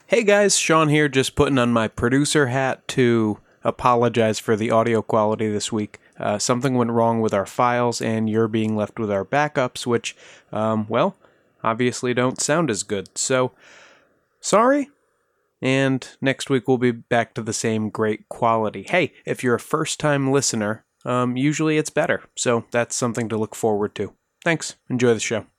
Hey guys, Sean here, just putting on my producer hat to apologize for the audio quality this week. Something went wrong with our files, and you're being left with our backups, which, obviously don't sound as good. So, sorry, and next week we'll be back to the same great quality. Hey, if you're a first-time listener, usually it's better, so that's something to look forward to. Thanks, enjoy the show.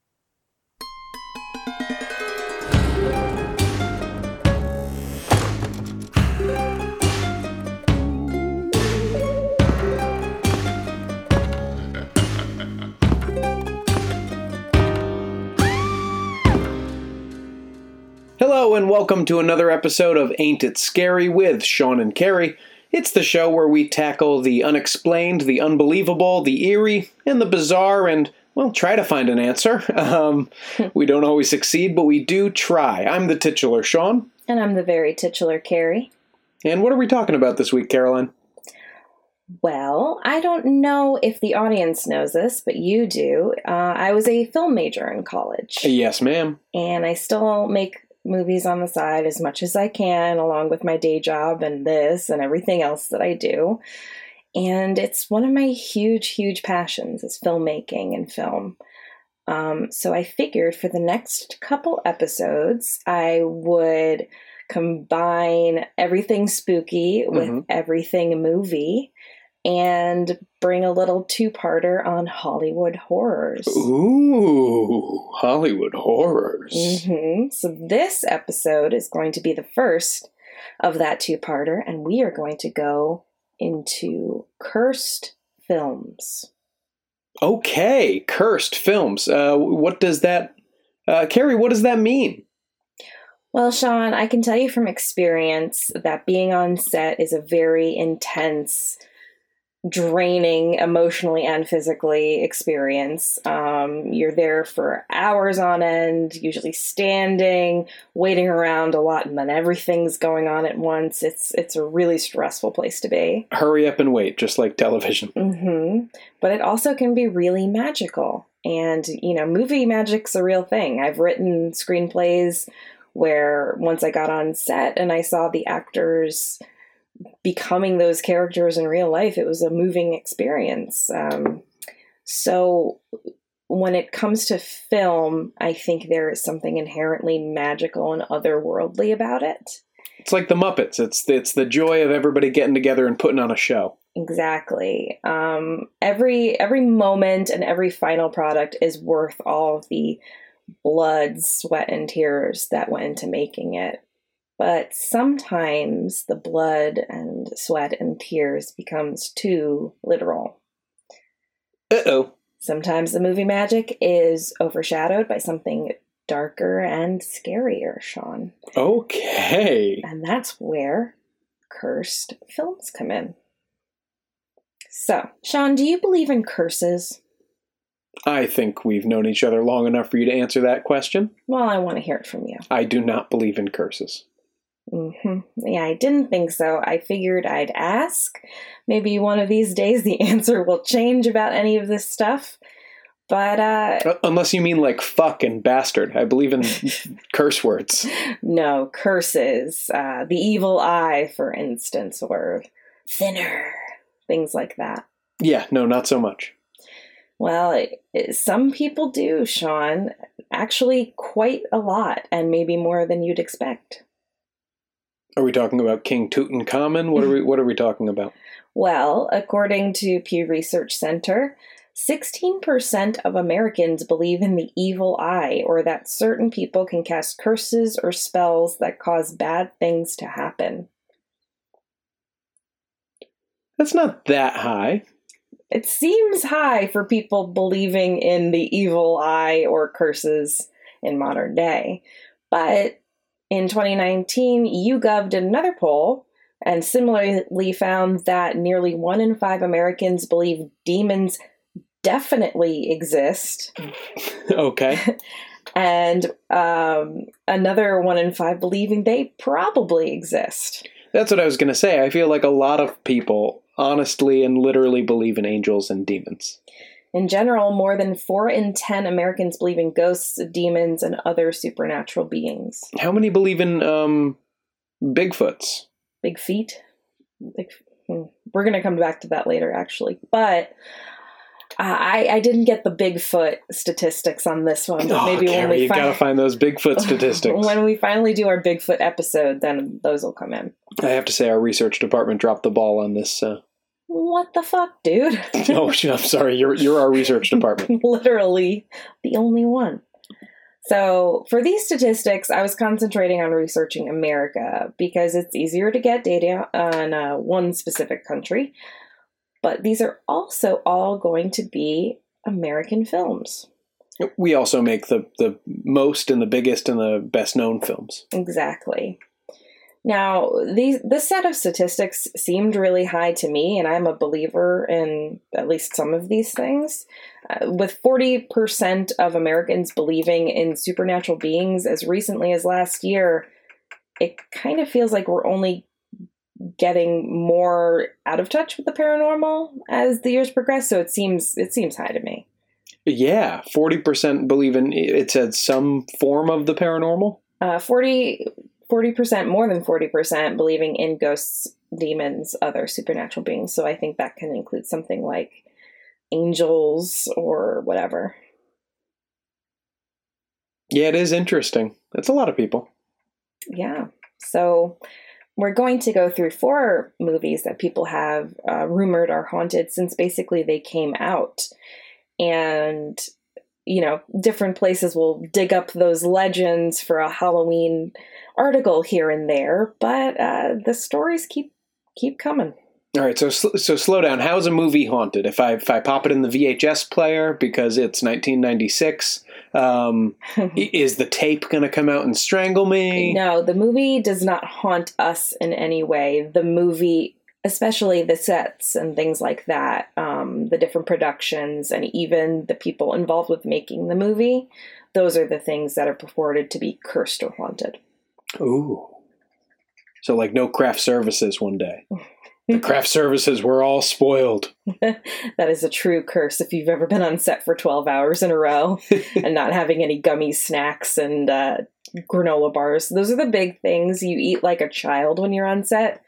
Hello and welcome to another episode of Ain't It Scary with Sean and Carrie. It's the show where we tackle the unexplained, the unbelievable, the eerie, and the bizarre, and, well, try to find an answer. We don't always succeed, but we do try. I'm the titular Sean. And I'm the very titular Carrie. And what are we talking about this week, Caroline? Well, I don't know if the audience knows this, but you do. I was a film major in college. Yes, ma'am. And I still make movies on the side as much as I can, along with my day job and this and everything else that I do. And it's one of my huge passions is filmmaking and film. So I figured for the next couple episodes, I would combine everything spooky with everything movie and bring a little two-parter on Hollywood horrors. Ooh, Hollywood horrors. So this episode is going to be the first of that two-parter, and we are going to go into cursed films. Okay, cursed films. What does that... Carrie, what does that mean? Well, Sean, I can tell you from experience that being on set is a very intense, draining emotionally and physically experience. You're there for hours on end, usually standing, waiting around a lot, and then everything's going on at once. It's a really stressful place to be. Hurry up and wait, just like television. But it also can be really magical. And, movie magic's a real thing. I've written screenplays where once I got on set and I saw the actors becoming those characters in real life, it was a moving experience. So when it comes to film, I think there is something inherently magical and otherworldly about it. It's like the Muppets. It's the joy of everybody getting together and putting on a show. Exactly. Every moment and every final product is worth all of the blood, sweat, and tears that went into making it. But sometimes the blood and sweat and tears becomes too literal. Uh-oh. Sometimes the movie magic is overshadowed by something darker and scarier, Sean. Okay. And that's where cursed films come in. So, Sean, do you believe in curses? I think we've known each other long enough for you to answer that question. Well, I want to hear it from you. I do not believe in curses. Yeah, I didn't think so. I figured I'd ask. Maybe one of these days the answer will change about any of this stuff. But, unless you mean like fuck and bastard. I believe in curse words. No, curses. The evil eye, for instance, or thinner. Things like that. Yeah, no, not so much. Well, some people do, Sean. Actually, quite a lot, and maybe more than you'd expect. Are we talking about King Tutankhamun? What are we talking about? Well, according to Pew Research Center, 16% of Americans believe in the evil eye, or that certain people can cast curses or spells that cause bad things to happen. That's not that high. It seems high for people believing in the evil eye or curses in modern day. But in 2019, YouGov did another poll and similarly found that nearly 1 in 5 Americans believe demons definitely exist. Okay. And another 1 in 5 believing they probably exist. That's what I was going to say. I feel like a lot of people honestly and literally believe in angels and demons. In general, more than 4 in 10 Americans believe in ghosts, demons, and other supernatural beings. How many believe in Bigfoots? Big feet? We're going to come back to that later, actually. But I didn't get the Bigfoot statistics on this one. But maybe Carrie, when we you gotta find those Bigfoot statistics. When we finally do our Bigfoot episode, then those will come in. I have to say, our research department dropped the ball on this. What the fuck, dude? Oh, I'm sorry. You're our research department. Literally the only one. So for these statistics, I was concentrating on researching America because it's easier to get data on one specific country. But these are also all going to be American films. We also make the most and the biggest and the best known films. Exactly. Now, this set of statistics seemed really high to me, and I'm a believer in at least some of these things. With 40% of Americans believing in supernatural beings as recently as last year, it kind of feels like we're only getting more out of touch with the paranormal as the years progress, so it seems high to me. Yeah, 40% believe in, it said some form of the paranormal? 40%, more than 40%, believing in ghosts, demons, other supernatural beings. So I think that can include something like angels or whatever. Yeah, it is interesting. That's a lot of people. Yeah. So we're going to go through 4 movies that people have rumored are haunted since basically they came out. And, you know, different places will dig up those legends for a Halloween article here and there, but the stories keep coming. All right, so slow down. How's a movie haunted? If I pop it in the VHS player because it's 1996, is the tape going to come out and strangle me? No, the movie does not haunt us in any way. The movie, especially the sets and things like that, the different productions, and even the people involved with making the movie, those are the things that are purported to be cursed or haunted. Ooh. So like no craft services one day. The craft services were all spoiled. That is a true curse if you've ever been on set for 12 hours in a row and not having any gummy snacks and granola bars. Those are the big things you eat like a child when you're on set.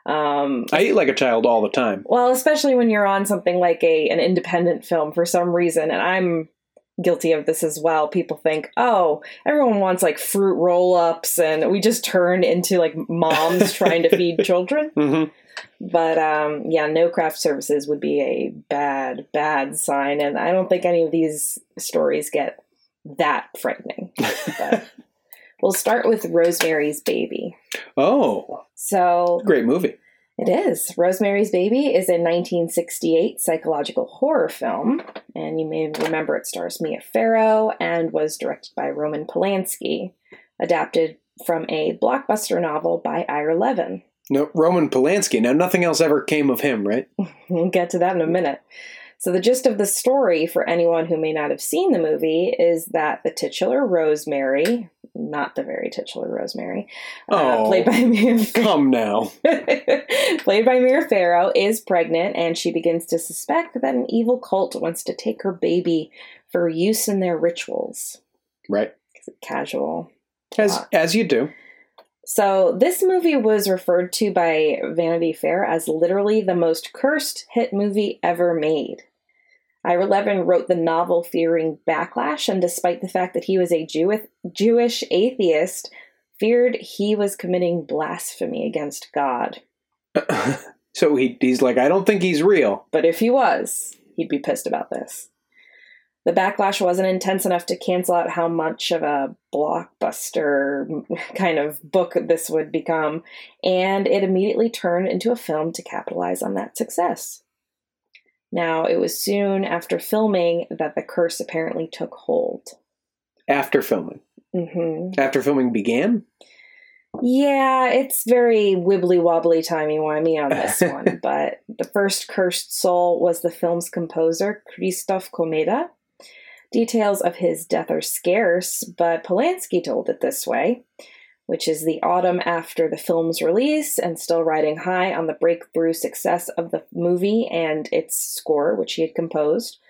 I eat like a child all the time. Well, especially when you're on something like an independent film for some reason, and I'm guilty of this as well. People think, oh, everyone wants like fruit roll-ups, and we just turn into like moms trying to feed children. Mm-hmm. But yeah, no craft services would be a bad sign, and I don't think any of these stories get that frightening. But we'll start with Rosemary's Baby. Oh, so great movie. It is. Rosemary's Baby is a 1968 psychological horror film, and you may remember it stars Mia Farrow and was directed by Roman Polanski, adapted from a blockbuster novel by Ira Levin. No, Roman Polanski. Now, nothing else ever came of him, right? We'll get to that in a minute. So the gist of the story, for anyone who may not have seen the movie, is that the titular Rosemary, not the very titular Rosemary, played by Mia Farrow. Come now. Played by Mia Farrow, is pregnant, and she begins to suspect that an evil cult wants to take her baby for use in their rituals. Right. Casual. As you do. So this movie was referred to by Vanity Fair as literally the most cursed hit movie ever made. Ira Levin wrote the novel fearing backlash, and despite the fact that he was a Jewish atheist, feared he was committing blasphemy against God. So he's like, I don't think he's real. But if he was, he'd be pissed about this. The backlash wasn't intense enough to cancel out how much of a blockbuster kind of book this would become, and it immediately turned into a film to capitalize on that success. Now, it was soon after filming that the curse apparently took hold. After filming? Mm-hmm. After filming began? Yeah, it's very wibbly-wobbly, timey-wimey on this one, but the first cursed soul was the film's composer, Krzysztof Komeda. Details of his death are scarce, but Polanski told it this way, which is the autumn after the film's release and still riding high on the breakthrough success of the movie and its score, which he had composed.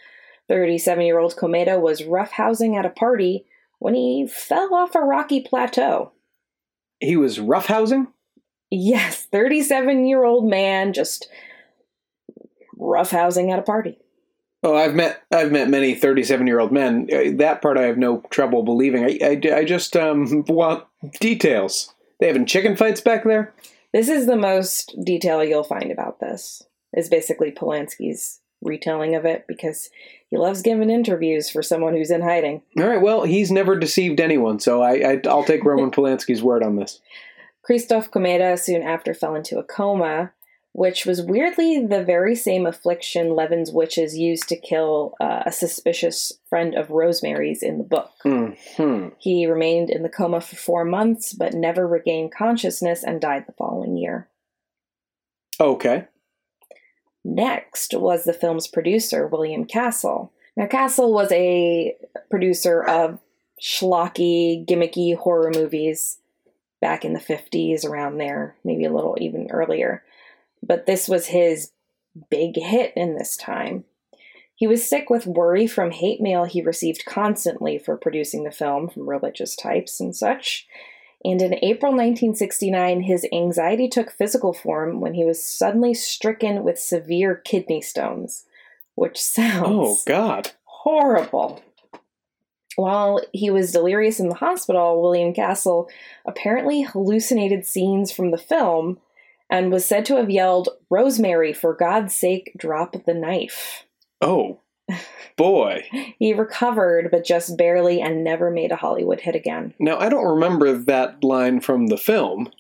37-year-old Komeda was roughhousing at a party when he fell off a rocky plateau. He was roughhousing? Yes, 37-year-old man just roughhousing at a party. Oh, I've met many 37-year-old men. That part I have no trouble believing. I just want details. They having chicken fights back there? This is the most detail you'll find about this, is basically Polanski's retelling of it, because he loves giving interviews for someone who's in hiding. All right, well, he's never deceived anyone, so I'll take Roman Polanski's word on this. Krzysztof Komeda soon after fell into a coma, which was weirdly the very same affliction Levin's witches used to kill a suspicious friend of Rosemary's in the book. Mm-hmm. He remained in the coma for 4 months, but never regained consciousness and died the following year. Okay. Next was the film's producer, William Castle. Now, Castle was a producer of schlocky, gimmicky horror movies back in the 50s, around there, maybe a little even earlier. But this was his big hit in this time. He was sick with worry from hate mail he received constantly for producing the film from religious types and such. And in April 1969, his anxiety took physical form when he was suddenly stricken with severe kidney stones, which sounds horrible. While he was delirious in the hospital, William Castle apparently hallucinated scenes from the film and was said to have yelled, "Rosemary, for God's sake, drop the knife." Oh, boy. He recovered, but just barely, and never made a Hollywood hit again. Now, I don't remember that line from the film.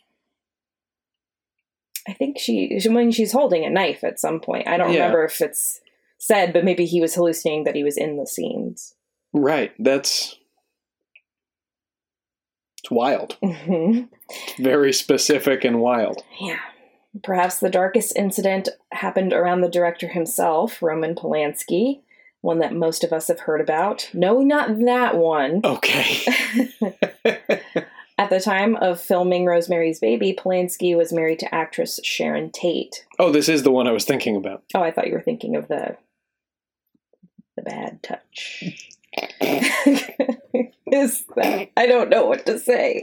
I think when she's holding a knife at some point. I don't remember if it's said, but maybe he was hallucinating that he was in the scenes. Right. It's wild. Mm-hmm. Very specific and wild. Yeah. Perhaps the darkest incident happened around the director himself, Roman Polanski, one that most of us have heard about. No, not that one. Okay. At the time of filming Rosemary's Baby, Polanski was married to actress Sharon Tate. Oh, this is the one I was thinking about. Oh, I thought you were thinking of the Bad Touch. Is that? I don't know what to say.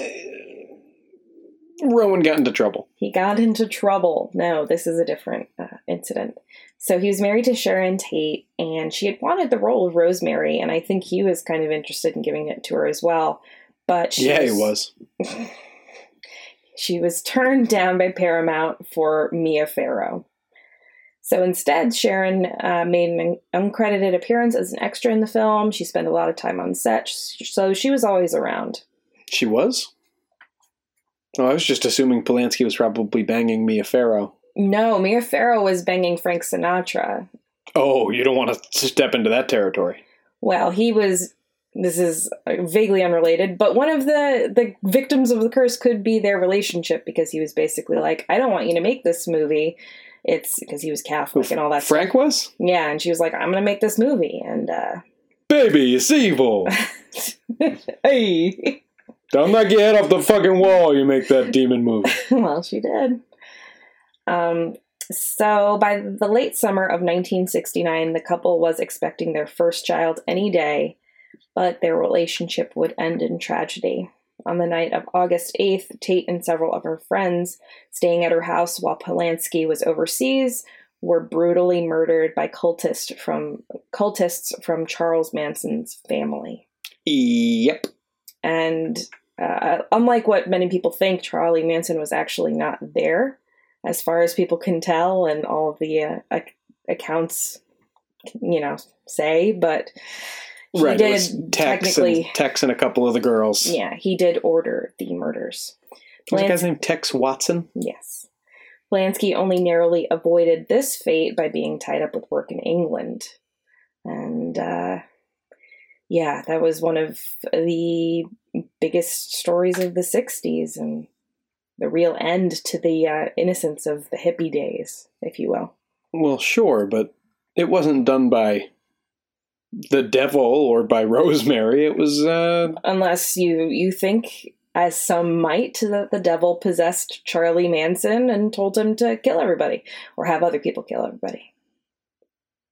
Rowan got into trouble. He got into trouble. No, this is a different incident. So he was married to Sharon Tate, and she had wanted the role of Rosemary, and I think he was kind of interested in giving it to her as well. But he was. She was turned down by Paramount for Mia Farrow. So instead, Sharon made an uncredited appearance as an extra in the film. She spent a lot of time on set, so she was always around. She was? Oh, I was just assuming Polanski was probably banging Mia Farrow. No, Mia Farrow was banging Frank Sinatra. Oh, you don't want to step into that territory. Well, he was... This is vaguely unrelated, but one of the victims of the curse could be their relationship, because he was basically like, I don't want you to make this movie. It's because he was Catholic and all that Frank stuff. Was? Yeah, and she was like, I'm going to make this movie. And, baby, it's evil. Hey. Don't knock your head off the fucking wall, you make that demon movie. Well, she did. So by the late summer of 1969, the couple was expecting their first child any day, but their relationship would end in tragedy. On the night of August 8th, Tate and several of her friends, staying at her house while Polanski was overseas, were brutally murdered by cultists from Charles Manson's family. Yep. And unlike what many people think, Charlie Manson was actually not there, as far as people can tell, and all of the accounts, say, but... Right, he did it was Tex and a couple of the girls. Yeah, he did order the murders. Was the guy's name Tex Watson? Yes. Polanski only narrowly avoided this fate by being tied up with work in England. And, that was one of the biggest stories of the 60s, and the real end to the innocence of the hippie days, if you will. Well, sure, but it wasn't done by... the devil or by Rosemary. It was unless you think, as some might, that the devil possessed Charlie Manson and told him to kill everybody or have other people kill everybody.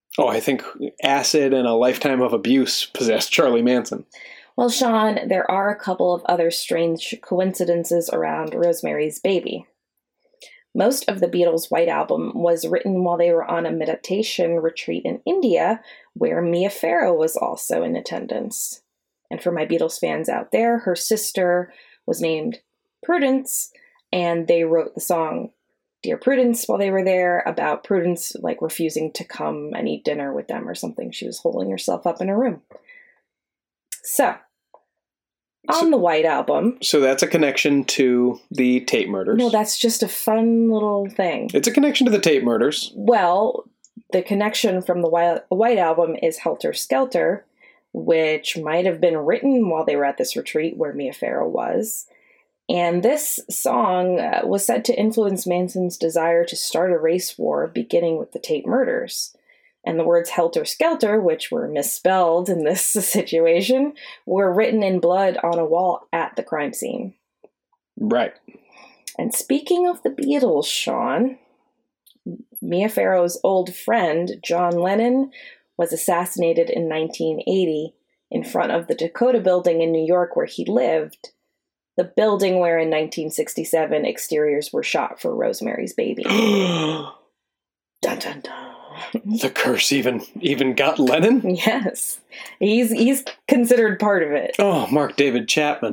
Oh, I think acid and a lifetime of abuse possessed Charlie Manson. Well, Sean, there are a couple of other strange coincidences around Rosemary's Baby. Most of the Beatles' White Album was written while they were on a meditation retreat in India, where Mia Farrow was also in attendance. And for my Beatles fans out there, her sister was named Prudence, and they wrote the song Dear Prudence while they were there, about Prudence like refusing to come and eat dinner with them or something. She was holding herself up in her room. So, on the White Album... So that's a connection to the Tate murders. No, that's just a fun little thing. It's a connection to the Tate murders. Well, the connection from the White Album is Helter Skelter, which might have been written while they were at this retreat where Mia Farrow was. And this song was said to influence Manson's desire to start a race war beginning with the Tate murders. And the words Helter Skelter, which were misspelled in this situation, were written in blood on a wall at the crime scene. Right. And speaking of the Beatles, Sean, Mia Farrow's old friend, John Lennon, was assassinated in 1980 in front of the Dakota Building in New York where he lived. The building where in 1967 exteriors were shot for Rosemary's Baby. Dun, dun, dun. The curse even got Lennon? Yes. He's considered part of it. Oh, Mark David Chapman.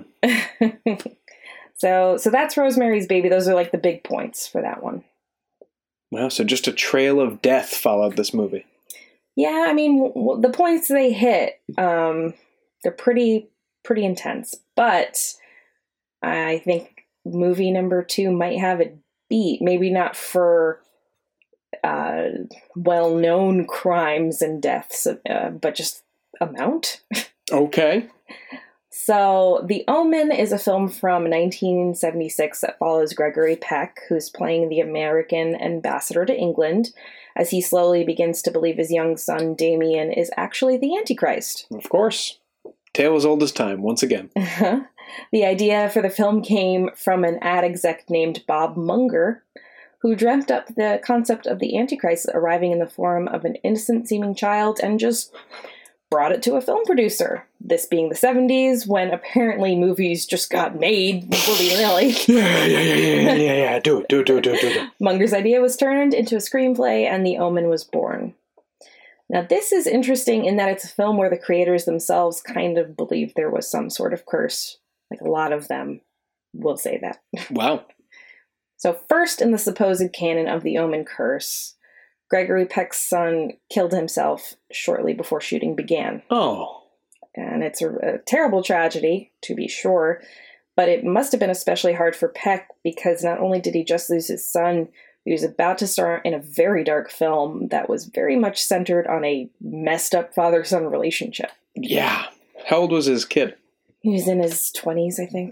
So that's Rosemary's Baby. Those are like the big points for that one. Wow, so just a trail of death followed this movie. Yeah, I mean, the points they hit, they're pretty intense. But I think movie number 2 might have it beat. Maybe not for well-known crimes and deaths, but just amount. Okay. So, The Omen is a film from 1976 that follows Gregory Peck, who's playing the American ambassador to England, as he slowly begins to believe his young son, Damien, is actually the Antichrist. Of course. Tale as old as time, once again. The idea for the film came from an ad exec named Bob Munger, who dreamt up the concept of the Antichrist arriving in the form of an innocent-seeming child and just brought it to a film producer. This being the 70s, when apparently movies just got made willy-nilly. Yeah. Do it. Munger's idea was turned into a screenplay, and The Omen was born. Now, this is interesting in that it's a film where the creators themselves kind of believed there was some sort of curse. Like, a lot of them will say that. Wow. So first in the supposed canon of the Omen curse, Gregory Peck's son killed himself shortly before shooting began. Oh. And it's a terrible tragedy, to be sure, but it must have been especially hard for Peck because not only did he just lose his son, he was about to star in a very dark film that was very much centered on a messed up father-son relationship. Yeah. How old was his kid? He was in his 20s, I think.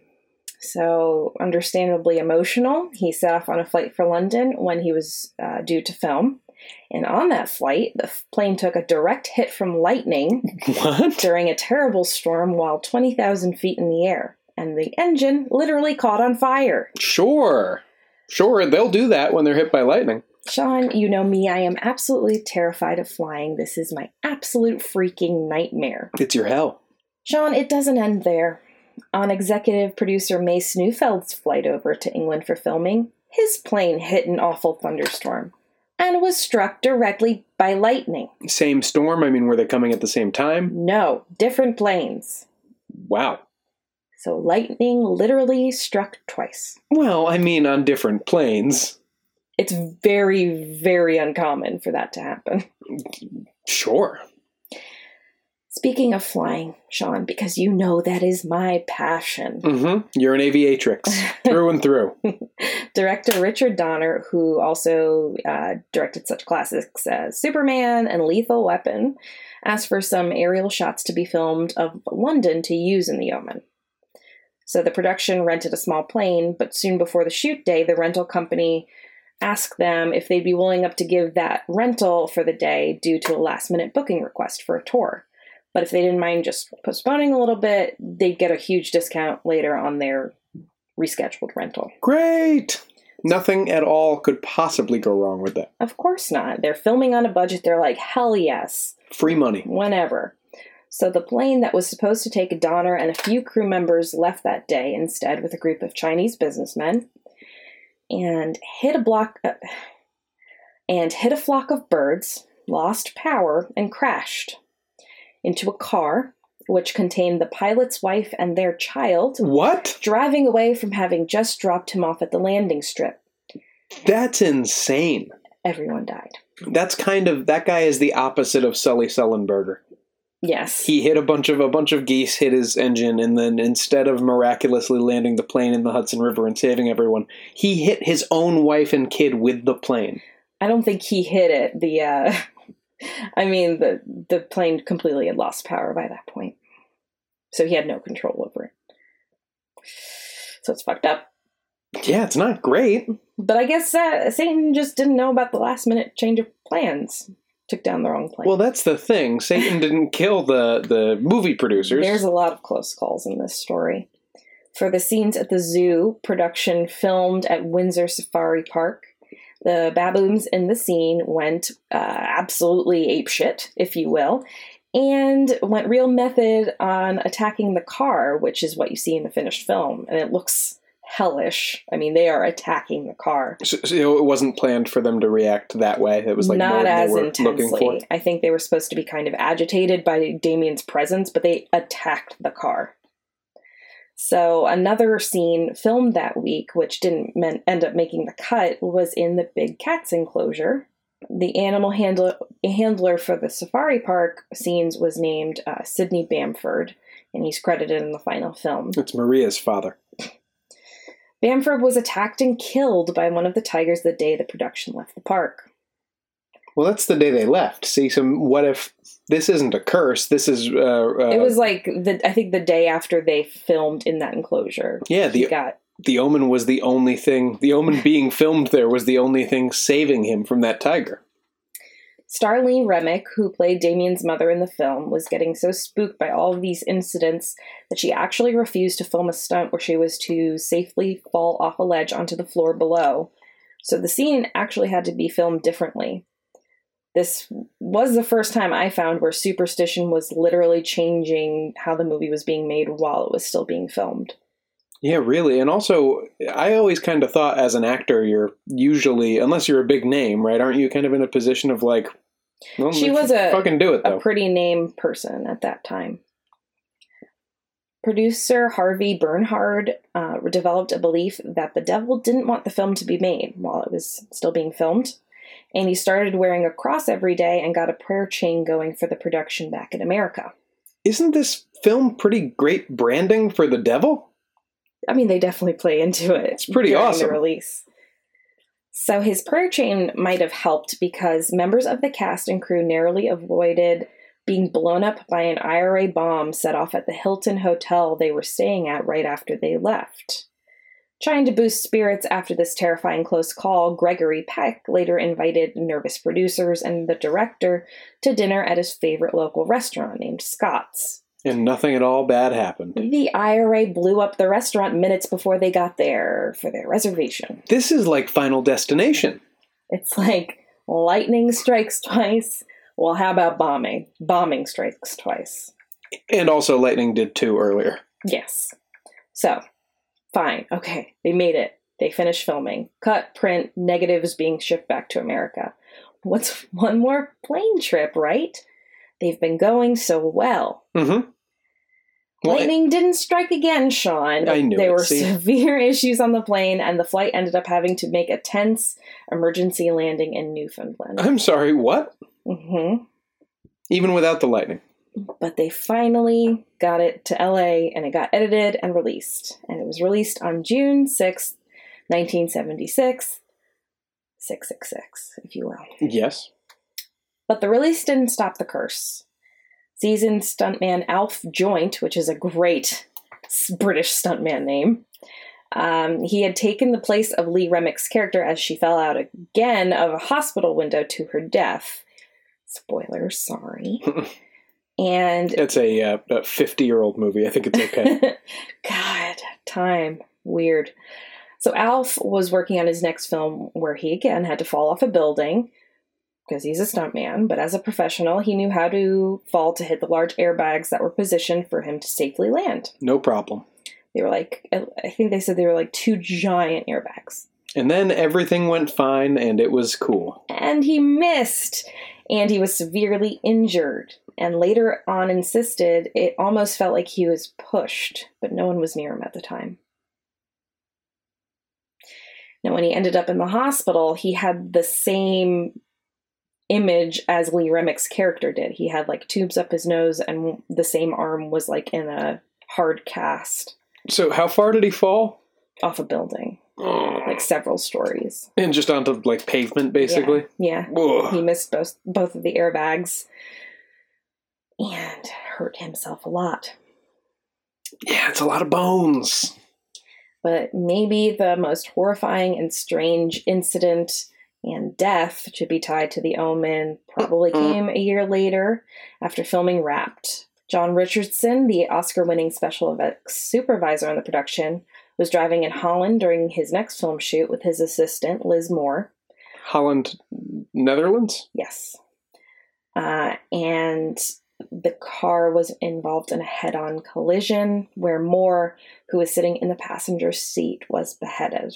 So, understandably emotional, he set off on a flight for London when he was due to film. And on that flight, the plane took a direct hit from lightning during a terrible storm while 20,000 feet in the air. And the engine literally caught on fire. Sure, they'll do that when they're hit by lightning. Sean, you know me, I am absolutely terrified of flying. This is my absolute freaking nightmare. It's your hell. Sean, it doesn't end there. On executive producer Mace Neufeld's flight over to England for filming, his plane hit an awful thunderstorm and was struck directly by lightning. Same storm? I mean, were they coming at the same time? No, different planes. Wow. So lightning literally struck twice. Well, I mean, on different planes. It's very, very uncommon for that to happen. Sure. Speaking of flying, Sean, because you know that is my passion. Mm-hmm. You're an aviatrix, through and through. Director Richard Donner, who also directed such classics as Superman and Lethal Weapon, asked for some aerial shots to be filmed of London to use in The Omen. So the production rented a small plane, but soon before the shoot day, the rental company asked them if they'd be willing up to give that rental for the day due to a last-minute booking request for a tour. But if they didn't mind just postponing a little bit, they'd get a huge discount later on their rescheduled rental. Great! Nothing at all could possibly go wrong with that. Of course not. They're filming on a budget. They're like, hell yes. Free money. Whenever. So the plane that was supposed to take Donner and a few crew members left that day instead with a group of Chinese businessmen and hit a flock of birds, lost power, and crashed into a car which contained the pilot's wife and their child. What? Driving away from having just dropped him off at the landing strip. That's insane. Everyone died. That guy is the opposite of Sully Sullenberger. Yes. He hit a bunch of geese, hit his engine, and then instead of miraculously landing the plane in the Hudson River and saving everyone, he hit his own wife and kid with the plane. I don't think he hit it. The plane completely had lost power by that point. So he had no control over it. So it's fucked up. Yeah, it's not great. But I guess Satan just didn't know about the last minute change of plans. Took down the wrong plane. Well, that's the thing. Satan didn't kill the movie producers. There's a lot of close calls in this story. For the scenes at the zoo, production filmed at Windsor Safari Park. The baboons in the scene went absolutely apeshit, if you will, and went real method on attacking the car, which is what you see in the finished film. And it looks hellish. I mean, they are attacking the car. So it wasn't planned for them to react that way. It was like not more than as they were intensely. looking for. I think they were supposed to be kind of agitated by Damien's presence, but they attacked the car. So another scene filmed that week, which didn't end up making the cut, was in the big cats enclosure. The animal handler for the safari park scenes was named Sidney Bamford, and he's credited in the final film. It's Maria's father. Bamford was attacked and killed by one of the tigers the day the production left the park. Well, that's the day they left. See, what if this isn't a curse? This is... it was like, I think the day after they filmed in that enclosure. Yeah, the omen was the only thing... The omen being filmed there was the only thing saving him from that tiger. Starlene Remick, who played Damien's mother in the film, was getting so spooked by all of these incidents that she actually refused to film a stunt where she was to safely fall off a ledge onto the floor below. So the scene actually had to be filmed differently. This was the first time I found where superstition was literally changing how the movie was being made while it was still being filmed. Yeah, really. And also, I always kind of thought as an actor, you're usually, unless you're a big name, right, aren't you kind of in a position of like, well, she was fucking do it, though. A pretty name person at that time. Producer Harvey Bernhard developed a belief that the devil didn't want the film to be made while it was still being filmed. And he started wearing a cross every day and got a prayer chain going for the production back in America. Isn't this film pretty great branding for the devil? I mean, they definitely play into it. It's pretty awesome. The release. So his prayer chain might have helped because members of the cast and crew narrowly avoided being blown up by an IRA bomb set off at the Hilton Hotel they were staying at right after they left. Trying to boost spirits after this terrifying close call, Gregory Peck later invited nervous producers and the director to dinner at his favorite local restaurant named Scott's. And nothing at all bad happened. The IRA blew up the restaurant minutes before they got there for their reservation. This is like Final Destination. It's like lightning strikes twice. Well, how about bombing? Bombing strikes twice. And also lightning did too earlier. Yes. So, fine. Okay, they made it. They finished filming. Cut, print, negatives being shipped back to America. What's one more plane trip, right? They've been going so well. Mm-hmm. Lightning didn't strike again, Sean. I knew there were severe issues on the plane, and the flight ended up having to make a tense emergency landing in Newfoundland. I'm sorry, what? Mm-hmm. Even without the lightning. But they finally got it to LA, and it got edited and released. And it was released on June 6th, 1976. 666, if you will. Yes. But the release didn't stop the curse. Seasoned stuntman Alf Joint, which is a great British stuntman name, he had taken the place of Lee Remick's character as she fell out again of a hospital window to her death. Spoilers, sorry. And it's a 50-year-old movie. I think it's okay. God, time. Weird. So Alf was working on his next film where he again had to fall off a building because he's a stuntman, but as a professional, he knew how to fall to hit the large airbags that were positioned for him to safely land. No problem. They were like, I think they said they were like 2 giant airbags. And then everything went fine, and it was cool. And he missed, and he was severely injured, and later on insisted it almost felt like he was pushed, but no one was near him at the time. Now, when he ended up in the hospital, he had the same image as Lee Remick's character did. He had like tubes up his nose, and the same arm was like in a hard cast. So how far did he fall? Off a building. Like several stories. And just onto like pavement, basically? Yeah. He missed both of the airbags and hurt himself a lot. Yeah, it's a lot of bones. But maybe the most horrifying and strange incident and death to be tied to The Omen probably came a year later after filming Wrapped. John Richardson, the Oscar-winning special effects supervisor on the production, was driving in Holland during his next film shoot with his assistant, Liz Moore. Holland, Netherlands? Yes. And the car was involved in a head-on collision where Moore, who was sitting in the passenger seat, was beheaded.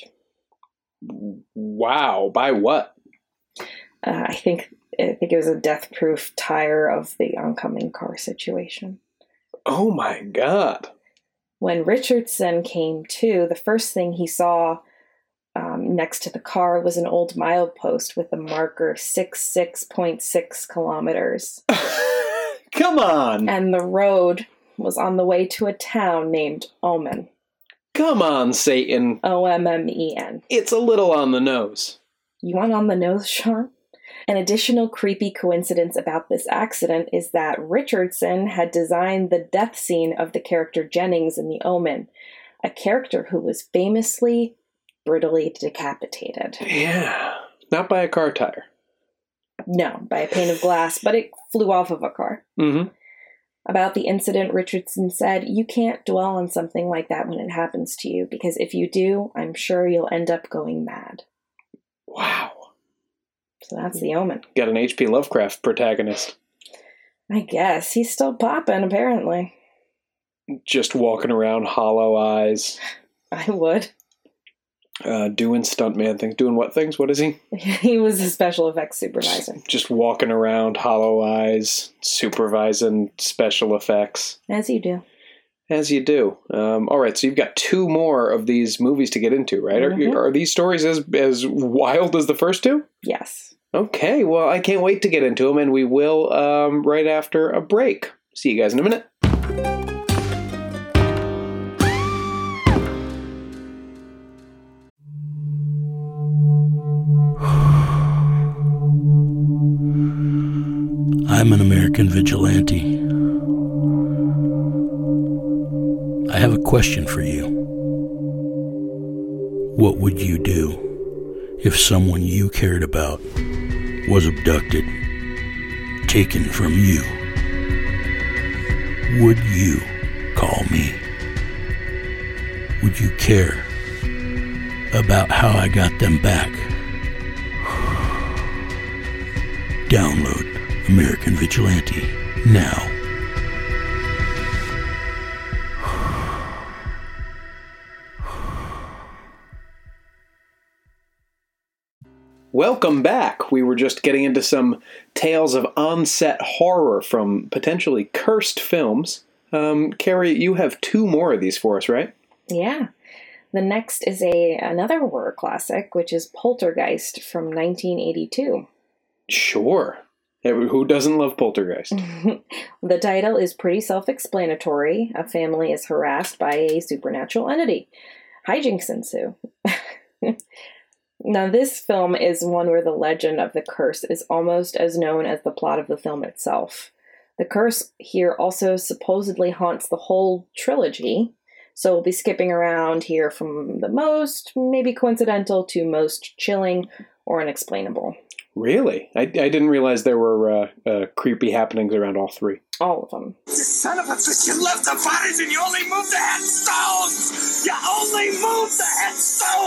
Wow. By what? I think it was a death-proof tire of the oncoming car situation. Oh my God. When Richardson came to, the first thing he saw next to the car was an old milepost with the marker 66.6 kilometers. Come on! And the road was on the way to a town named Omen. Come on, Satan. O-M-M-E-N. It's a little on the nose. You want on the nose, Sean? An additional creepy coincidence about this accident is that Richardson had designed the death scene of the character Jennings in The Omen, a character who was famously brutally decapitated. Yeah. Not by a car tire. No, by a pane of glass, but it flew off of a car. Mm-hmm. About the incident, Richardson said, "You can't dwell on something like that when it happens to you, because if you do, I'm sure you'll end up going mad." Wow. So that's The Omen. Got an H.P. Lovecraft protagonist. I guess. He's still popping, apparently. Just walking around, hollow eyes. I would. Doing stuntman things. Doing what things? What is he? He was a special effects supervisor. Just walking around, hollow eyes, supervising special effects. As you do. As you do. All right, so you've got 2 more of these movies to get into, right? Mm-hmm. Are these stories as wild as the first 2? Yes. Okay, well, I can't wait to get into them, and we will right after a break. See you guys in a minute. I'm an American vigilante. I have a question for you. What would you do if someone you cared about was abducted, taken from you? Would you call me? Would you care about how I got them back? Download American Vigilante now. Welcome back. We were just getting into some tales of on-set horror from potentially cursed films. Carrie, you have 2 more of these for us, right? Yeah. The next is another horror classic, which is Poltergeist from 1982. Sure. Who doesn't love Poltergeist? The title is pretty self-explanatory. A family is harassed by a supernatural entity. Hijinks ensue. Now, this film is one where the legend of the curse is almost as known as the plot of the film itself. The curse here also supposedly haunts the whole trilogy, so we'll be skipping around here from the most, maybe coincidental, to most chilling or unexplainable. Really? I didn't realize there were creepy happenings around all 3. All of them. You son of a bitch, you left the bodies and you only moved the headstones! You only moved the headstones!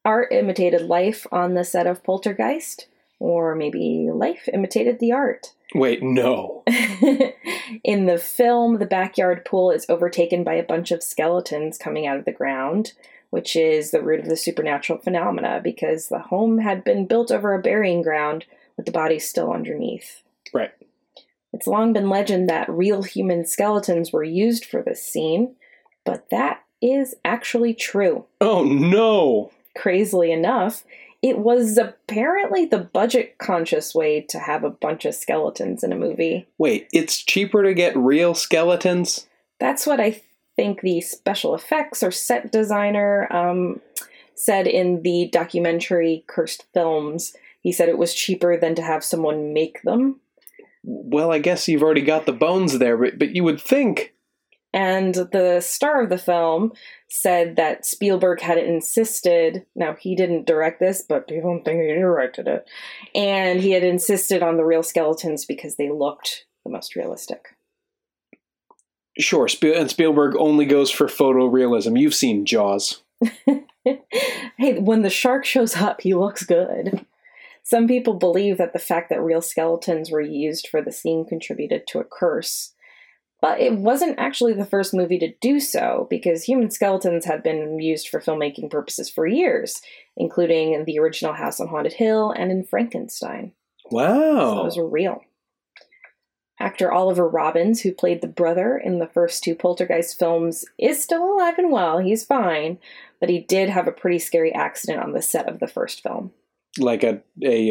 art imitated life on the set of Poltergeist, or maybe life imitated the art. Wait, no. In the film, the backyard pool is overtaken by a bunch of skeletons coming out of the ground, which is the root of the supernatural phenomena, because the home had been built over a burying ground with the bodies still underneath. Right. It's long been legend that real human skeletons were used for this scene, but that is actually true. Oh, no! Crazily enough, it was apparently the budget-conscious way to have a bunch of skeletons in a movie. Wait, it's cheaper to get real skeletons? That's what I think the special effects or set designer said in the documentary Cursed Films. He said it was cheaper than to have someone make them. Well, I guess you've already got the bones there, but you would think. And the star of the film said that Spielberg had insisted, now he didn't direct this, but people think he directed it, and he had insisted on the real skeletons because they looked the most realistic. Sure, and Spielberg only goes for photorealism. You've seen Jaws. Hey, when the shark shows up, he looks good. Some people believe that the fact that real skeletons were used for the scene contributed to a curse. But it wasn't actually the first movie to do so, because human skeletons had been used for filmmaking purposes for years, including in the original House on Haunted Hill and in Frankenstein. Wow. So those were real. Actor Oliver Robbins, who played the brother in the first two Poltergeist films, is still alive and well. He's fine, but he did have a pretty scary accident on the set of the first film. Like a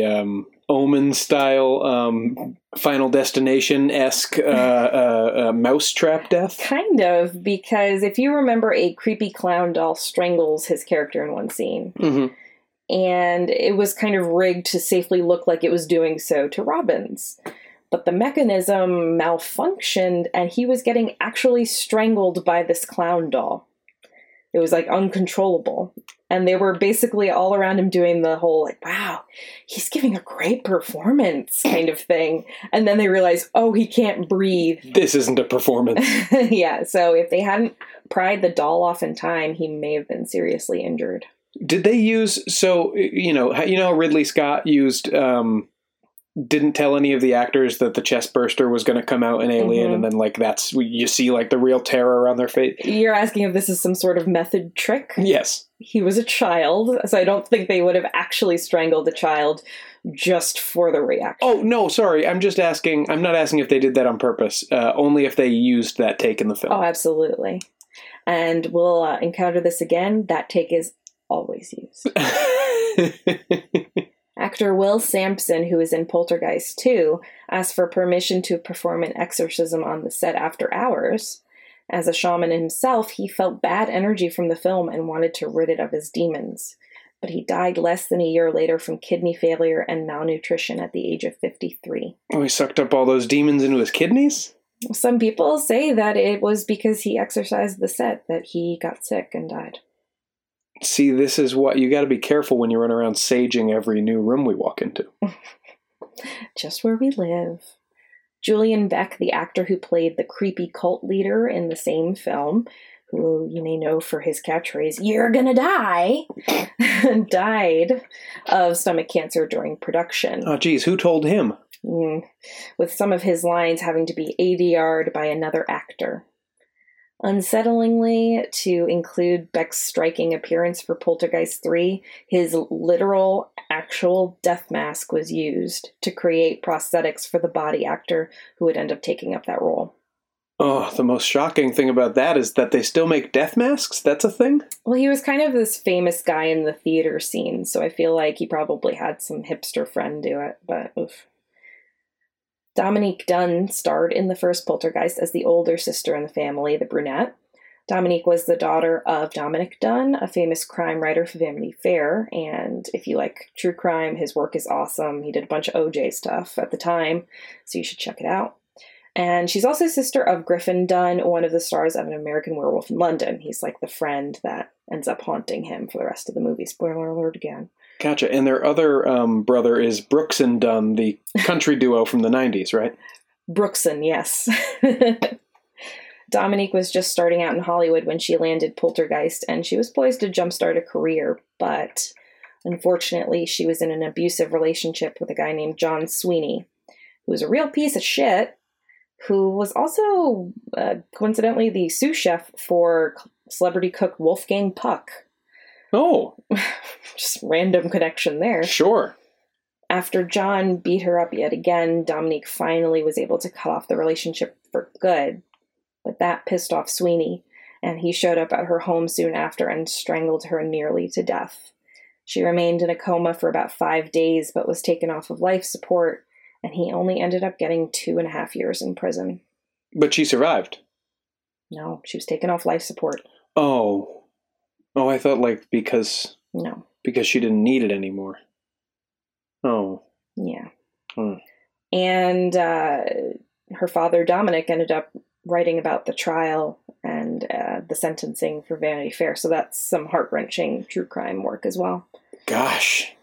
Omen-style Final Destination-esque mousetrap death? Kind of, because if you remember, a creepy clown doll strangles his character in one scene. Mm-hmm. And it was kind of rigged to safely look like it was doing so to Robbins. But the mechanism malfunctioned, and he was getting actually strangled by this clown doll. It was, like, uncontrollable. And they were basically all around him doing the whole, like, wow, he's giving a great performance kind of thing. And then they realized, oh, he can't breathe. This isn't a performance. Yeah, so if they hadn't pried the doll off in time, he may have been seriously injured. Did they use, so, you know how Ridley Scott used, didn't tell any of the actors that the chest burster was going to come out in Alien, Mm-hmm. and then, like, that's, you see, like, the real terror on their face? You're asking if this is some sort of method trick? Yes. He was a child, so I don't think they would have actually strangled the child just for the reaction. Oh, no, sorry. I'm just asking, I'm not asking if they did that on purpose, only if they used that take in the film. Oh, absolutely. And we'll encounter this again. That take is always used. Actor Will Sampson, who is in Poltergeist 2, asked for permission to perform an exorcism on the set after hours. As a shaman himself, he felt bad energy from the film and wanted to rid it of his demons. But he died less than a year later from kidney failure and malnutrition at the age of 53. Oh, he sucked up all those demons into his kidneys? Some people say that it was because he exorcised the set that he got sick and died. See, this is what, you gotta be careful when you run around saging every new room we walk into. Just where we live. Julian Beck, the actor who played the creepy cult leader in the same film, who you may know for his catchphrase, "You're gonna die," died of stomach cancer during production. Oh, geez, who told him? With some of his lines having to be ADR'd by another actor. Unsettlingly, to include Beck's striking appearance for Poltergeist 3, his literal, actual death mask was used to create prosthetics for the body actor who would end up taking up that role. Oh, the most shocking thing about that is that they still make death masks? That's a thing? Well, he was kind of this famous guy in the theater scene, so I feel like he probably had some hipster friend do it, but oof. Dominique Dunne starred in the first Poltergeist as the older sister in the family, the brunette. Dominique was the daughter of Dominic Dunne, a famous crime writer for Vanity Fair, and if you like true crime, his work is awesome. He did a bunch of OJ stuff at the time, so you should check it out. And she's also sister of Griffin Dunne, one of the stars of An American Werewolf in London. He's like the friend that ends up haunting him for the rest of the movie. Spoiler alert again. Gotcha. And their other brother is Brooks and Dunn, the country duo from the 90s, right? Brookson, yes. Dominique was just starting out in Hollywood when she landed Poltergeist, and she was poised to jumpstart a career, but Unfortunately, she was in an abusive relationship with a guy named John Sweeney, who was a real piece of shit, who was also, coincidentally, the sous chef for celebrity cook Wolfgang Puck. Oh. Just random connection there. Sure. After John beat her up yet again, Dominique finally was able to cut off the relationship for good. But that pissed off Sweeney, and he showed up at her home soon after and strangled her nearly to death. She remained in a coma for about 5 days, but was taken off of life support, and he only ended up getting 2.5 years in prison. But she survived? No, she was taken off life support. Oh. Oh, I thought, like, because... No. Because she didn't need it anymore. Oh. Yeah. Hmm. And her father, Dominic, ended up writing about the trial and the sentencing for Vanity Fair. So that's some heart-wrenching true crime work as well. Gosh.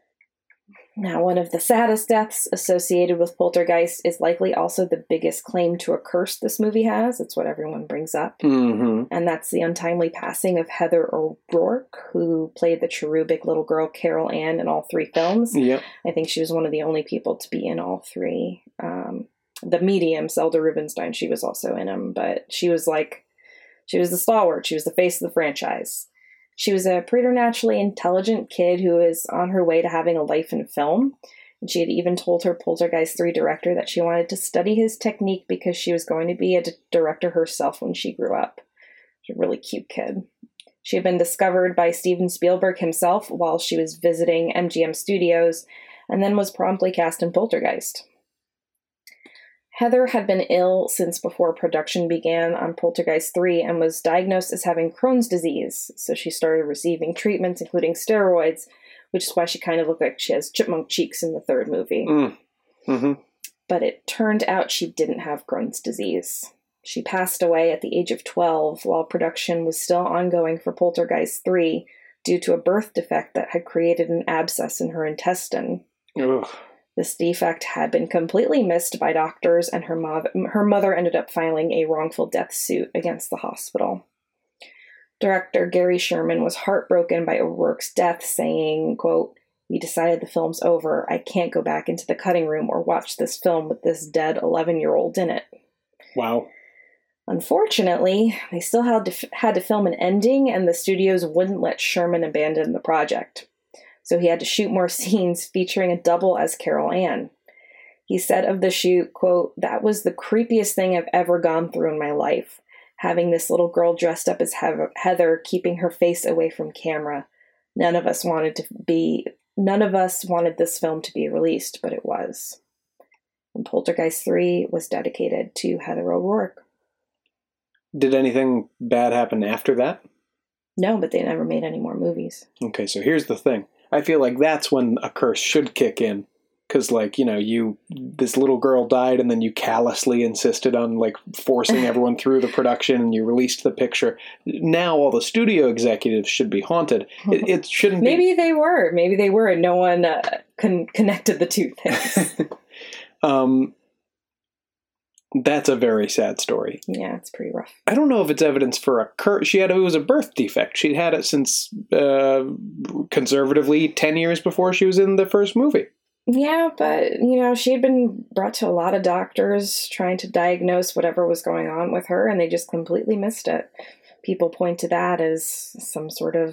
Now, one of the saddest deaths associated with Poltergeist is likely also the biggest claim to a curse this movie has. It's what everyone brings up. Mm-hmm. And that's the untimely passing of Heather O'Rourke, who played the cherubic little girl Carol Ann in all 3 films. Yep. I think she was one of the only people to be in all 3. The medium, Zelda Rubinstein, she was also in them, but she was the stalwart. She was the face of the franchise. She was a preternaturally intelligent kid who was on her way to having a life in film. And she had even told her Poltergeist 3 director that she wanted to study his technique because she was going to be a director herself when she grew up. She's a really cute kid. She had been discovered by Steven Spielberg himself while she was visiting MGM Studios, and then was promptly cast in Poltergeist. Heather had been ill since before production began on Poltergeist 3 and was diagnosed as having Crohn's disease, so she started receiving treatments, including steroids, which is why she kind of looked like she has chipmunk cheeks in the 3rd movie. Mm-hmm. But it turned out she didn't have Crohn's disease. She passed away at the age of 12 while production was still ongoing for Poltergeist 3 due to a birth defect that had created an abscess in her intestine. Ugh. This defect had been completely missed by doctors, and her mother ended up filing a wrongful death suit against the hospital. Director Gary Sherman was heartbroken by O'Rourke's death, saying, quote, "We decided the film's over. I can't go back into the cutting room or watch this film with this dead 11-year-old in it." Wow. Unfortunately, they still had to film an ending, and the studios wouldn't let Sherman abandon the project. So he had to shoot more scenes featuring a double as Carol Ann. He said of the shoot, quote, "That was the creepiest thing I've ever gone through in my life. Having this little girl dressed up as Heather, keeping her face away from camera. None of us wanted this film to be released, but it was." And Poltergeist 3 was dedicated to Heather O'Rourke. Did anything bad happen after that? No, but they never made any more movies. Okay, so here's the thing. I feel like that's when a curse should kick in. Because, like, you know, this little girl died and then you callously insisted on, like, forcing everyone through the production and you released the picture. Now all the studio executives should be haunted. It shouldn't be. Maybe they were. Maybe they were, and no one connected the two things. That's a very sad story. Yeah, it's pretty rough. I don't know if it's evidence for a curse. It was a birth defect. She'd had it since, conservatively, 10 years before she was in the first movie. Yeah, but, she had been brought to a lot of doctors trying to diagnose whatever was going on with her, and they just completely missed it. People point to that as some sort of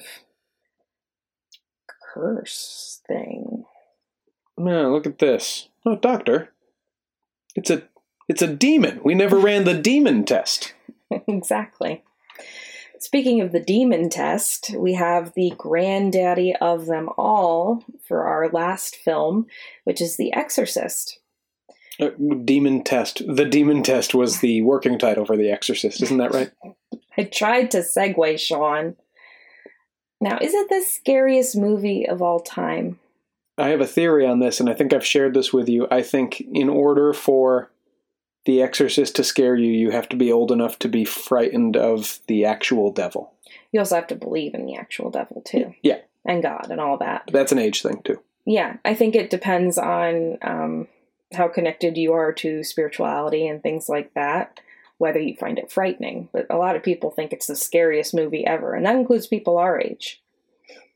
curse thing. No, look at this. Oh, doctor. It's a demon. We never ran the demon test. Exactly. Speaking of the demon test, we have the granddaddy of them all for our last film, which is The Exorcist. Demon test. The demon test was the working title for The Exorcist. Isn't that right? I tried to segue, Sean. Now, is it the scariest movie of all time? I have a theory on this, and I think I've shared this with you. I think in order for The Exorcist to scare you, you have to be old enough to be frightened of the actual devil. You also have to believe in the actual devil, too. Yeah. And God and all that. That's an age thing, too. Yeah, I think it depends on how connected you are to spirituality and things like that, whether you find it frightening. But a lot of people think it's the scariest movie ever, and that includes people our age.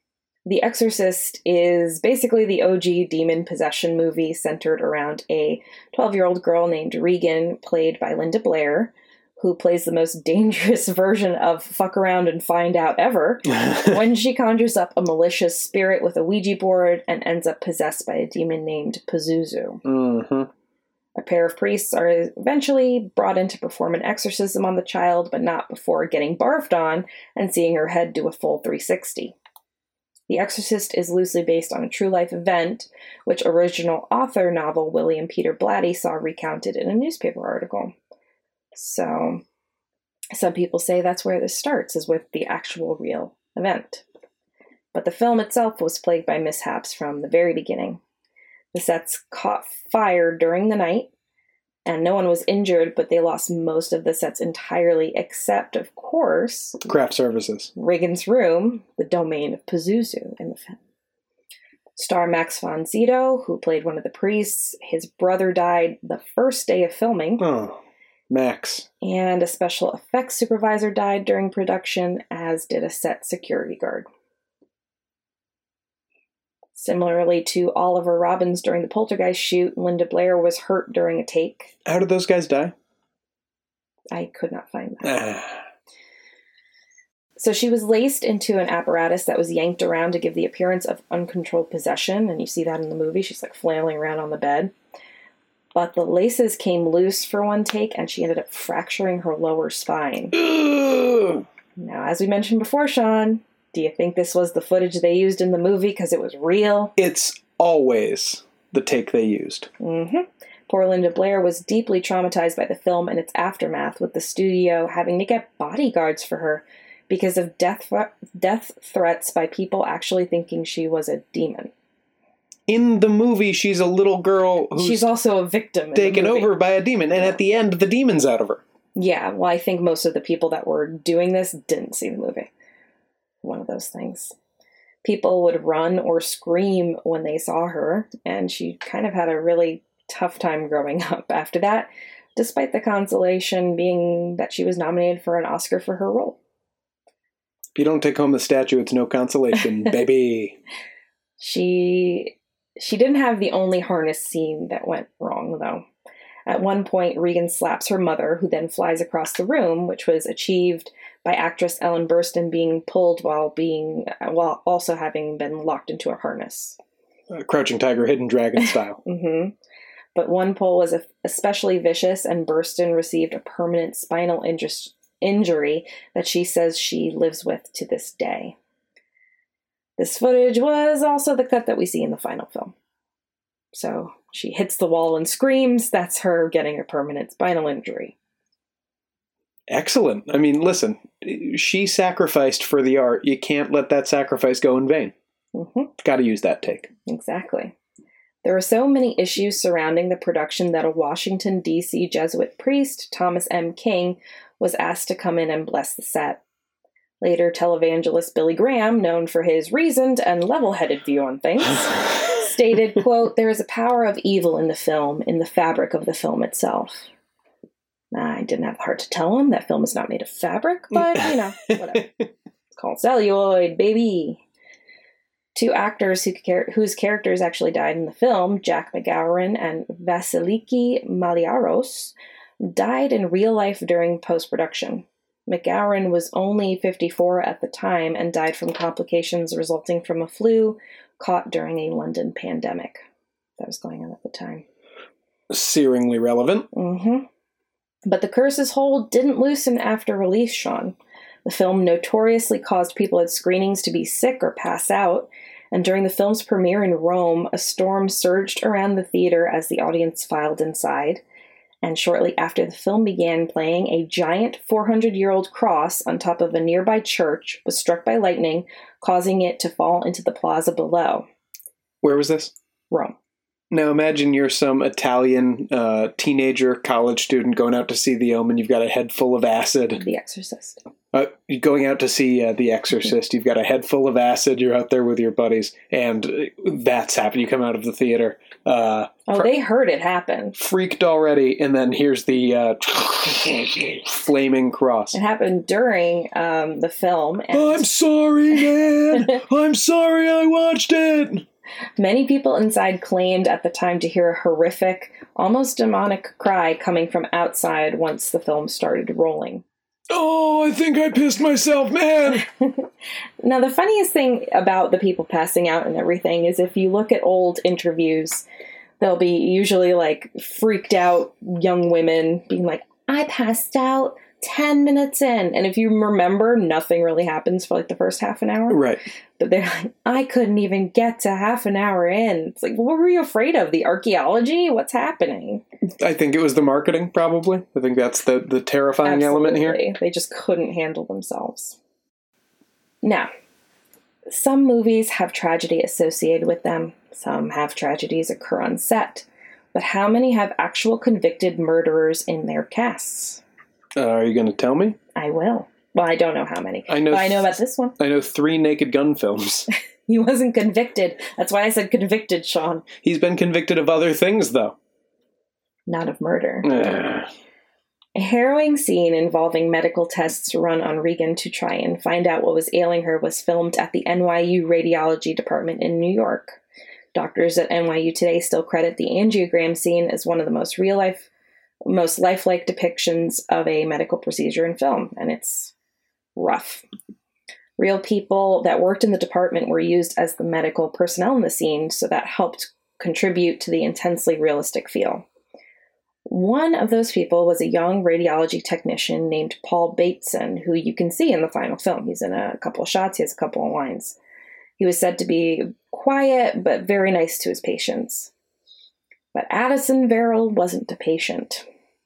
The Exorcist is basically the OG demon possession movie centered around a 12-year-old girl named Regan, played by Linda Blair, who plays the most dangerous version of fuck around and find out ever when she conjures up a malicious spirit with a Ouija board and ends up possessed by a demon named Pazuzu. Mm-hmm. A pair of priests are eventually brought in to perform an exorcism on the child, but not before getting barfed on and seeing her head do a full 360. The Exorcist is loosely based on a true-life event, which original author novel William Peter Blatty saw recounted in a newspaper article. So, some people say that's where this starts, is with the actual real event. But the film itself was plagued by mishaps from the very beginning. The sets caught fire during the night, and no one was injured, but they lost most of the sets entirely, except, of course, Craft services. Regan's room, the domain of Pazuzu in the film. Star Max von Sydow, who played one of the priests, his brother died the first day of filming. Oh, Max. And a special effects supervisor died during production, as did a set security guard. Similarly to Oliver Robbins during the Poltergeist shoot, Linda Blair was hurt during a take. How did those guys die? I could not find that. So she was laced into an apparatus that was yanked around to give the appearance of uncontrolled possession, and you see that in the movie. She's like flailing around on the bed. But the laces came loose for one take, and she ended up fracturing her lower spine. Now, as we mentioned before, Sean, do you think this was the footage they used in the movie because it was real? It's always the take they used. Mm-hmm. Poor Linda Blair was deeply traumatized by the film and its aftermath, with the studio having to get bodyguards for her because of death threats by people actually thinking she was a demon. In the movie, she's a little girl who's she's also a victim. Taken over by a demon, and at the end, the demon's out of her. Yeah, well, I think most of the people that were doing this didn't see the movie. One of those things. People would run or scream when they saw her, and she kind of had a really tough time growing up after that, despite the consolation being that she was nominated for an Oscar for her role. If you don't take home the statue, it's no consolation, baby. She didn't have the only harness scene that went wrong, though. At one point, Regan slaps her mother, who then flies across the room, which was achieved by actress Ellen Burstyn being pulled while also having been locked into a harness. Crouching Tiger, Hidden Dragon style. Mm-hmm. But one pull was especially vicious, and Burstyn received a permanent spinal injury that she says she lives with to this day. This footage was also the cut that we see in the final film. So she hits the wall and screams. That's her getting a permanent spinal injury. Excellent. I mean, listen, she sacrificed for the art. You can't let that sacrifice go in vain. Mm-hmm. Got to use that take. Exactly. There were so many issues surrounding the production that a Washington, D.C. Jesuit priest, Thomas M. King, was asked to come in and bless the set. Later, televangelist Billy Graham, known for his reasoned and level-headed view on things, stated, quote, "There is a power of evil in the film, in the fabric of the film itself." I didn't have the heart to tell him that film is not made of fabric, but, whatever. It's called celluloid, baby. Two actors whose characters actually died in the film, Jack McGowan and Vasiliki Maliaros, died in real life during post-production. McGowan was only 54 at the time and died from complications resulting from a flu caught during a London pandemic that was going on at the time. Searingly relevant. Mm-hmm. But the curse's hold didn't loosen after release, Sean. The film notoriously caused people at screenings to be sick or pass out, and during the film's premiere in Rome, a storm surged around the theater as the audience filed inside. And shortly after the film began playing, a giant 400-year-old cross on top of a nearby church was struck by lightning, causing it to fall into the plaza below. Where was this? Rome. Now imagine you're some Italian teenager, college student going out to see The Omen. You've got a head full of acid. The Exorcist. You're going out to see The Exorcist. You've got a head full of acid. You're out there with your buddies, and that's happened. You come out of the theater. They heard it happen. Freaked already, and then here's the flaming cross. It happened during the film. And I'm sorry, man. I'm sorry I watched it. Many people inside claimed at the time to hear a horrific, almost demonic cry coming from outside once the film started rolling. Oh, I think I pissed myself, man. Now, the funniest thing about the people passing out and everything is if you look at old interviews, they'll be usually like freaked out young women being like, I passed out 10 minutes in. And if you remember, nothing really happens for like the first half an hour. Right. But they're like, I couldn't even get to half an hour in. It's like, what were you afraid of? The archaeology? What's happening? I think it was the marketing, probably. I think that's the terrifying element here. They just couldn't handle themselves. Now, some movies have tragedy associated with them. Some have tragedies occur on set. But how many have actual convicted murderers in their casts? Are you going to tell me? I will. Well, I don't know how many. I know about this one. I know 3 Naked Gun films. He wasn't convicted. That's why I said convicted, Sean. He's been convicted of other things, though. Not of murder. A harrowing scene involving medical tests run on Regan to try and find out what was ailing her was filmed at the NYU Radiology Department in New York. Doctors at NYU today still credit the angiogram scene as one of the most lifelike depictions of a medical procedure in film, and it's rough. Real people that worked in the department were used as the medical personnel in the scene, so that helped contribute to the intensely realistic feel. One of those people was a young radiology technician named Paul Bateson, who you can see in the final film. He's in a couple of shots, he has a couple of lines. He was said to be quiet, but very nice to his patients. But Addison Verrill wasn't a patient.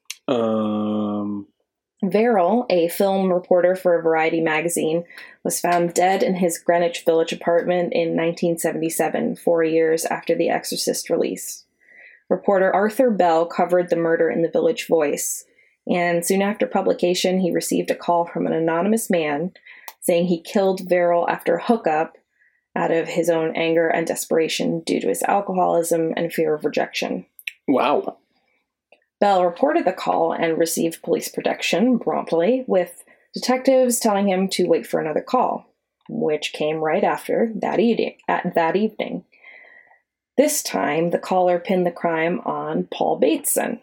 Verrill, a film reporter for a Variety magazine, was found dead in his Greenwich Village apartment in 1977, 4 years after The Exorcist release. Reporter Arthur Bell covered the murder in the Village Voice, and soon after publication, he received a call from an anonymous man saying he killed Verrill after a hookup out of his own anger and desperation due to his alcoholism and fear of rejection. Wow. Bell reported the call and received police protection promptly, with detectives telling him to wait for another call, which came right after that evening. This time, the caller pinned the crime on Paul Bateson.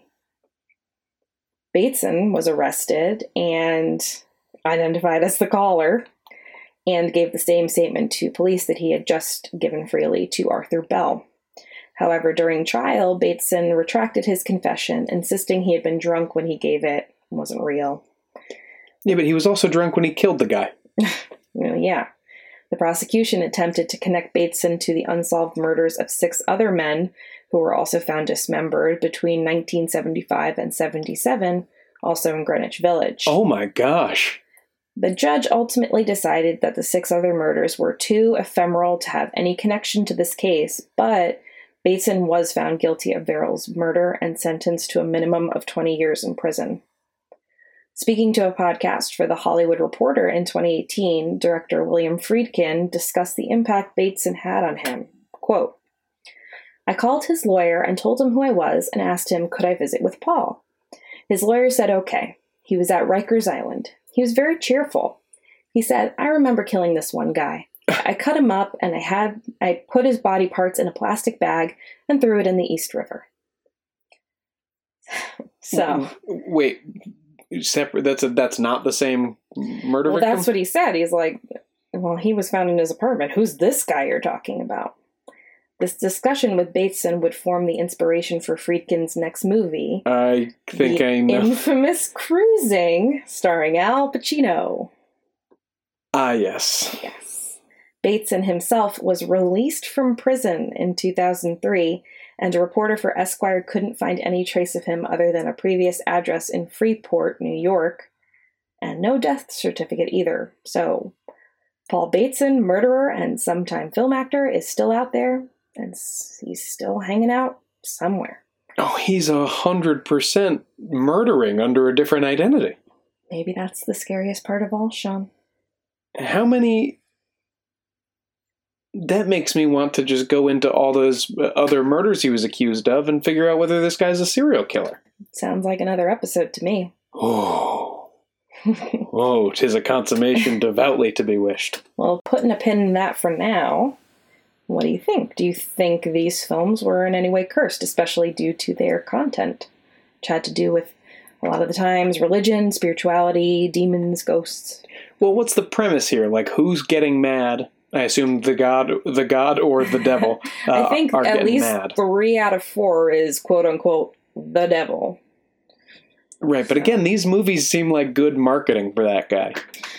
Bateson was arrested and identified as the caller, and gave the same statement to police that he had just given freely to Arthur Bell. However, during trial, Bateson retracted his confession, insisting he had been drunk when he gave it and wasn't real. Yeah, but he was also drunk when he killed the guy. Yeah. The prosecution attempted to connect Bateson to the unsolved murders of 6 other men who were also found dismembered between 1975 and 77, also in Greenwich Village. Oh my gosh. The judge ultimately decided that the 6 other murders were too ephemeral to have any connection to this case, but Bateson was found guilty of Verrill's murder and sentenced to a minimum of 20 years in prison. Speaking to a podcast for The Hollywood Reporter in 2018, director William Friedkin discussed the impact Bateson had on him. Quote, I called his lawyer and told him who I was and asked him, could I visit with Paul? His lawyer said okay. He was at Rikers Island. He was very cheerful. He said, I remember killing this one guy. I cut him up and I put his body parts in a plastic bag and threw it in the East River. So. Wait, separate? That's not the same murder victim? That's what he said. He's like, well, he was found in his apartment. Who's this guy you're talking about? This discussion with Bateson would form the inspiration for Friedkin's next movie. I think I know. Infamous Cruising, starring Al Pacino. Ah, yes. Yes. Bateson himself was released from prison in 2003, and a reporter for Esquire couldn't find any trace of him other than a previous address in Freeport, New York, and no death certificate either. So, Paul Bateson, murderer and sometime film actor, is still out there, and he's still hanging out somewhere. Oh, he's 100% murdering under a different identity. maybe that's the scariest part of all, Sean. How many... That makes me want to just go into all those other murders he was accused of and figure out whether this guy's a serial killer. Sounds like another episode to me. Oh, 'tis a consummation devoutly to be wished. Well, putting a pin in that for now, what do you think? Do you think these films were in any way cursed, especially due to their content, which had to do with, a lot of the times, religion, spirituality, demons, ghosts? Well, what's the premise here? Like, who's getting mad? I assume the god or the devil I think are at least mad. 3 out of 4 is quote-unquote the devil. Right, but again, these movies seem like good marketing for that guy.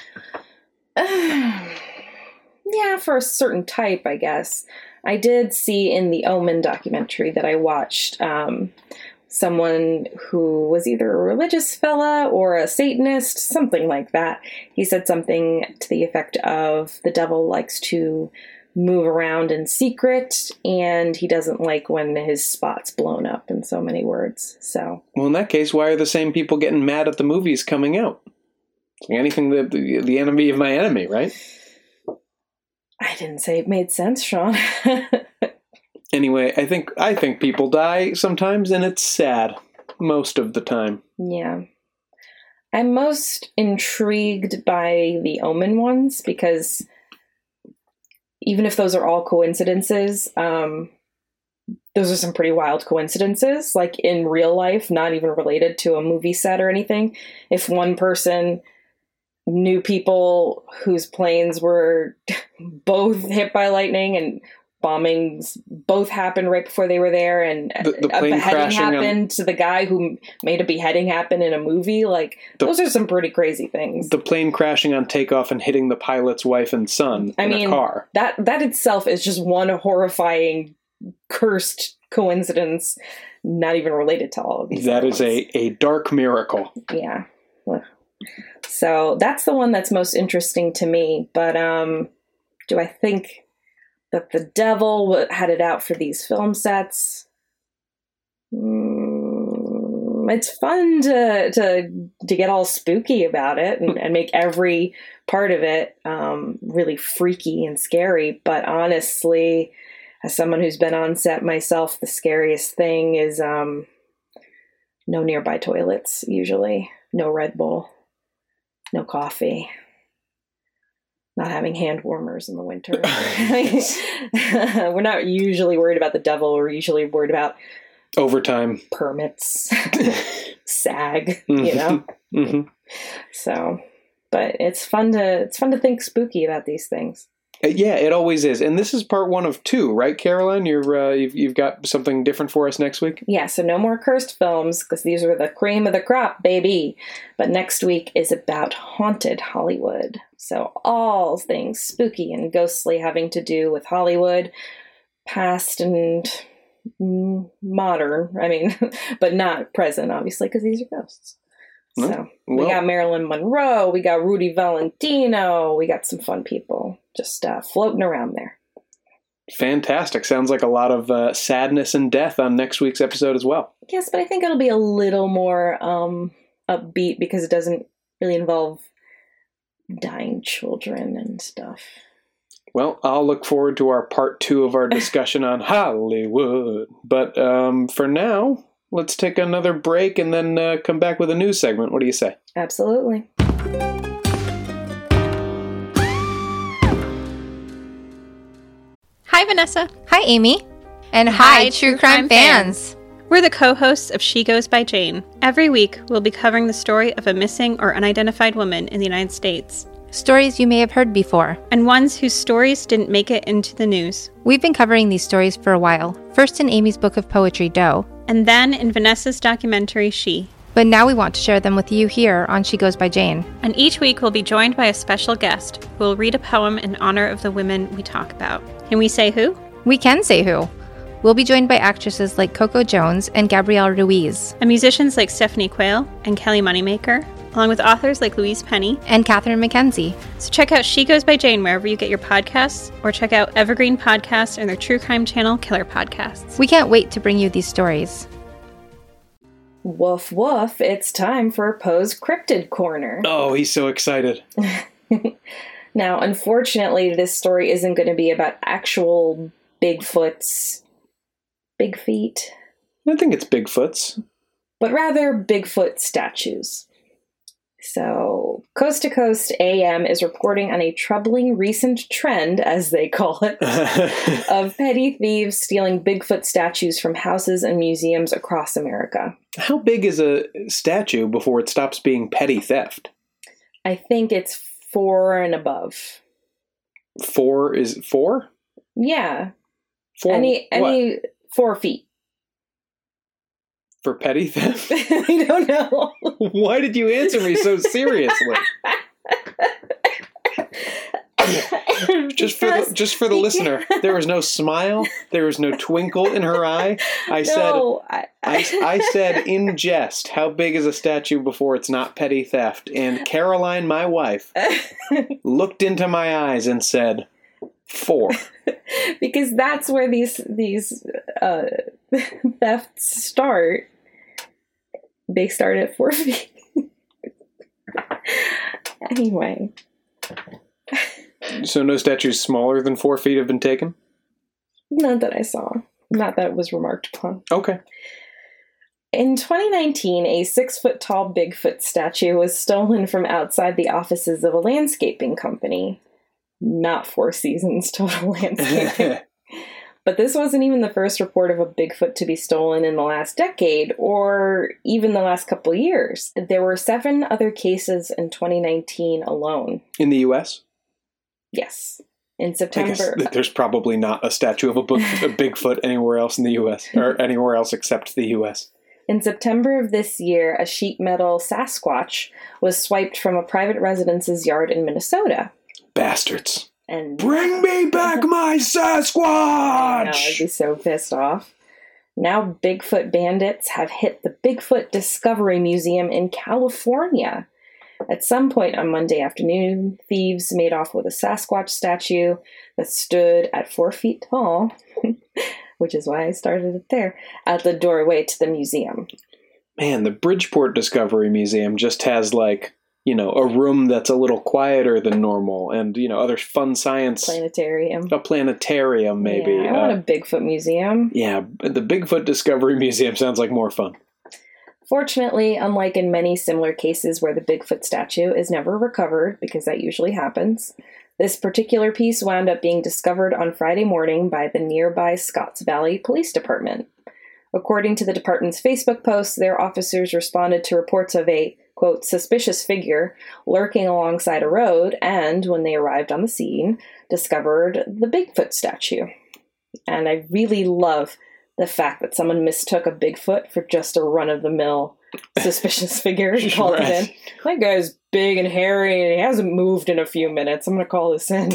Yeah, for a certain type, I guess. I did see in the Omen documentary that I watched someone who was either a religious fella or a Satanist, something like that. He said something to the effect of the devil likes to move around in secret, and he doesn't like when his spot's blown up, in so many words. So, well, in that case, why are the same people getting mad at the movies coming out? Anything that the enemy of my enemy, right? I didn't say it made sense, Sean. Anyway, I think people die sometimes, and it's sad most of the time. Yeah. I'm most intrigued by the Omen ones, because even if those are all coincidences, those are some pretty wild coincidences, like in real life, not even related to a movie set or anything. If one person knew people whose planes were both hit by lightning and bombings both happened right before they were there, and the a plane beheading happened to the guy who made a beheading happen in a movie, like, those are some pretty crazy things. The plane crashing on takeoff and hitting the pilot's wife and son in a car. That itself is just one horrifying, cursed coincidence, not even related to all of these That things. is a dark miracle. Yeah. So that's the one that's most interesting to me, but do I think that the devil had it out for these film sets? It's fun to get all spooky about it and make every part of it really freaky and scary. But honestly, as someone who's been on set myself, the scariest thing is no nearby toilets, usually. No Red Bull. No coffee. Not having hand warmers in the winter. We're not usually worried about the devil. We're usually worried about overtime, permits, SAG, you know? Mm-hmm. So, but it's fun to think spooky about these things. Yeah, it always is. And this is part 1 of 2, right, Caroline? You've got something different for us next week? Yeah, so no more cursed films, because these are the cream of the crop, baby. But next week is about haunted Hollywood. So all things spooky and ghostly having to do with Hollywood, past and modern. I mean, but not present, obviously, because these are ghosts. So we got Marilyn Monroe, we got Rudy Valentino, we got some fun people just floating around there. Fantastic. Sounds like a lot of sadness and death on next week's episode as well. Yes, but I think it'll be a little more upbeat, because it doesn't really involve dying children and stuff. Well, I'll look forward to our part 2 of our discussion on Hollywood. But for now, let's take another break and then come back with a news segment. What do you say? Absolutely. Hi, Vanessa. Hi, Amy. And hi, True Crime fans. We're the co-hosts of She Goes by Jane. Every week, we'll be covering the story of a missing or unidentified woman in the United States. Stories you may have heard before. And ones whose stories didn't make it into the news. We've been covering these stories for a while. First in Amy's book of poetry, Doe. And then in Vanessa's documentary, She. But now we want to share them with you here on She Goes by Jane. And each week we'll be joined by a special guest who will read a poem in honor of the women we talk about. Can we say who? We can say who. We'll be joined by actresses like Coco Jones and Gabrielle Ruiz. And musicians like Stephanie Quayle and Kelly Moneymaker, along with authors like Louise Penny and Catherine McKenzie. So check out She Goes by Jane wherever you get your podcasts, or check out Evergreen Podcasts and their true crime channel, Killer Podcasts. We can't wait to bring you these stories. Woof woof, it's time for Poe's Cryptid Corner. Oh, he's so excited. Now, unfortunately, this story isn't going to be about actual Bigfoot's big feet, I think it's Bigfoot's. but rather Bigfoot statues. So, Coast to Coast AM is reporting on a troubling recent trend, as they call it, of petty thieves stealing Bigfoot statues from houses and museums across America. How big is a statue before it stops being petty theft? I think it's 4 and above. 4 is 4? Yeah. 4 Any 4 feet. For petty theft? I don't know. Why did you answer me so seriously? Just for the listener, there was no smile, there was no twinkle in her eye. I said in jest, how big is a statue before it's not petty theft? And Caroline, my wife, looked into my eyes and said, 4. Because that's where these thefts start. They start at 4 feet. Anyway. So no statues smaller than 4 feet have been taken? Not that I saw. Not that it was remarked upon. Okay. In 2019, a 6-foot-tall Bigfoot statue was stolen from outside the offices of a landscaping company. Not Four Seasons Total Landscaping. But this wasn't even the first report of a Bigfoot to be stolen in the last decade, or even the last couple years. There were 7 other cases in 2019 alone. In the U.S.? Yes. In September. I guess there's probably not a statue of a Bigfoot anywhere else in the U.S., or anywhere else except the U.S. In September of this year, a sheet metal Sasquatch was swiped from a private residence's yard in Minnesota. Bastards. And bring me back my Sasquatch! I know, I'd be so pissed off. Now Bigfoot bandits have hit the Bigfoot Discovery Museum in California. At some point on Monday afternoon, thieves made off with a Sasquatch statue that stood at 4 feet tall, which is why I started it there, at the doorway to the museum. Man, the Bridgeport Discovery Museum just has, like, you know, a room that's a little quieter than normal, and, you know, other fun science. Planetarium. A planetarium, maybe. Yeah, I want a Bigfoot museum. Yeah, the Bigfoot Discovery Museum sounds like more fun. Fortunately, unlike in many similar cases where the Bigfoot statue is never recovered, because that usually happens, this particular piece wound up being discovered on Friday morning by the nearby Scotts Valley Police Department. According to the department's Facebook post, their officers responded to reports of a, quote, suspicious figure lurking alongside a road, and, when they arrived on the scene, discovered the Bigfoot statue. And I really love the fact that someone mistook a Bigfoot for just a run-of-the-mill suspicious figure and called it in. That guy's big and hairy, and he hasn't moved in a few minutes. I'm going to call this in.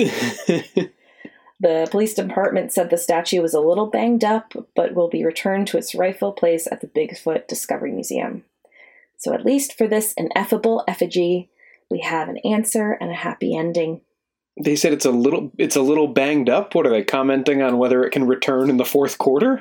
The police department said the statue was a little banged up, but will be returned to its rightful place at the Bigfoot Discovery Museum. So at least for this ineffable effigy, we have an answer and a happy ending. They said it's a little banged up. What are they commenting on whether it can return in the fourth quarter?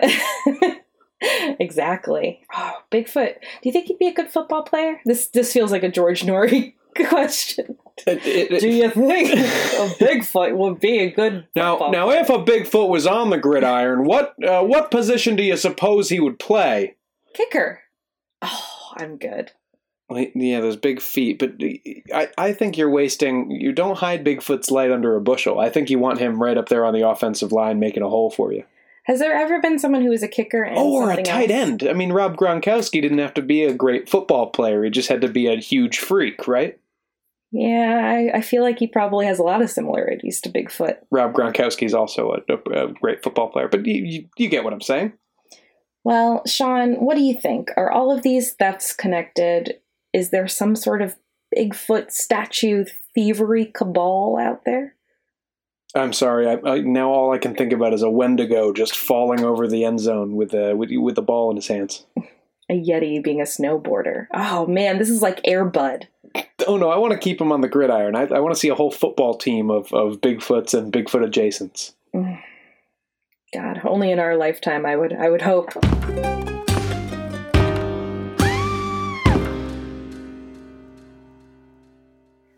Exactly. Oh, Bigfoot. Do you think he'd be a good football player? This feels like a George Norrie question. Do you think a Bigfoot would be a good football now player? if a Bigfoot was on the gridiron, what position do you suppose he would play? Kicker. Oh, I'm good. Yeah, those big feet. But I think you're wasting... You don't hide Bigfoot's light under a bushel. I think you want him right up there on the offensive line making a hole for you. Has there ever been someone who was a kicker and or a something tight else? end? I mean, Rob Gronkowski didn't have to be a great football player. He just had to be a huge freak, right? Yeah, I feel like he probably has a lot of similarities to Bigfoot. Rob Gronkowski is also a great football player. But you get what I'm saying. Well, Sean, what do you think? Are all of these thefts connected? Is there some sort of Bigfoot statue thievery cabal out there? I'm sorry. Now all I can think about is a Wendigo just falling over the end zone with the ball in his hands. A Yeti being a snowboarder. Oh man, this is like Air Bud. Oh no, I want to keep him on the gridiron. I want to see a whole football team of Bigfoots and Bigfoot adjacents. God, only in our lifetime I would hope.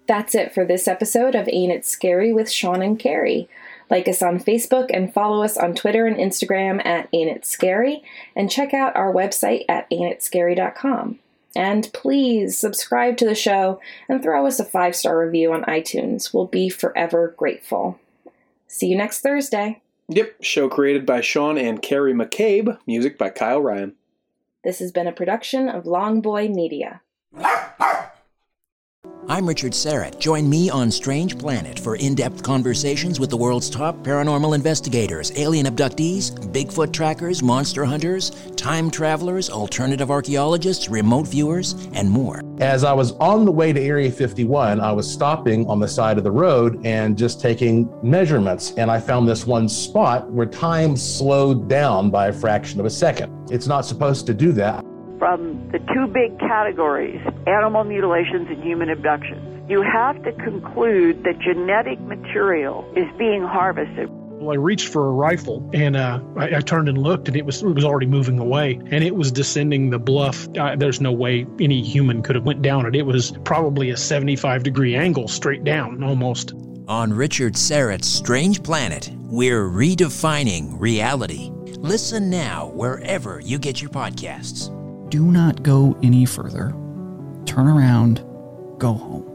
That's it for this episode of Ain't It Scary with Sean and Carrie. Like us on Facebook and follow us on Twitter and Instagram at Ain't It Scary, and check out our website at ain'titscary.com. And please subscribe to the show and throw us a 5-star review on iTunes. We'll be forever grateful. See you next Thursday. Yep, show created by Sean and Carrie McCabe, music by Kyle Ryan. This has been a production of Long Boy Media. I'm Richard Serrett. Join me on Strange Planet for in-depth conversations with the world's top paranormal investigators, alien abductees, Bigfoot trackers, monster hunters, time travelers, alternative archaeologists, remote viewers, and more. As I was on the way to Area 51, I was stopping on the side of the road and just taking measurements, and I found this one spot where time slowed down by a fraction of a second. It's not supposed to do that. From the two big categories, animal mutilations and human abductions, you have to conclude that genetic material is being harvested. Well, I reached for a rifle, and I turned and looked, and it was already moving away, and it was descending the bluff. There's no way any human could have went down it. It was probably a 75-degree angle straight down, almost. On Richard Serrett's Strange Planet, we're redefining reality. Listen now wherever you get your podcasts. Do not go any further. Turn around. Go home.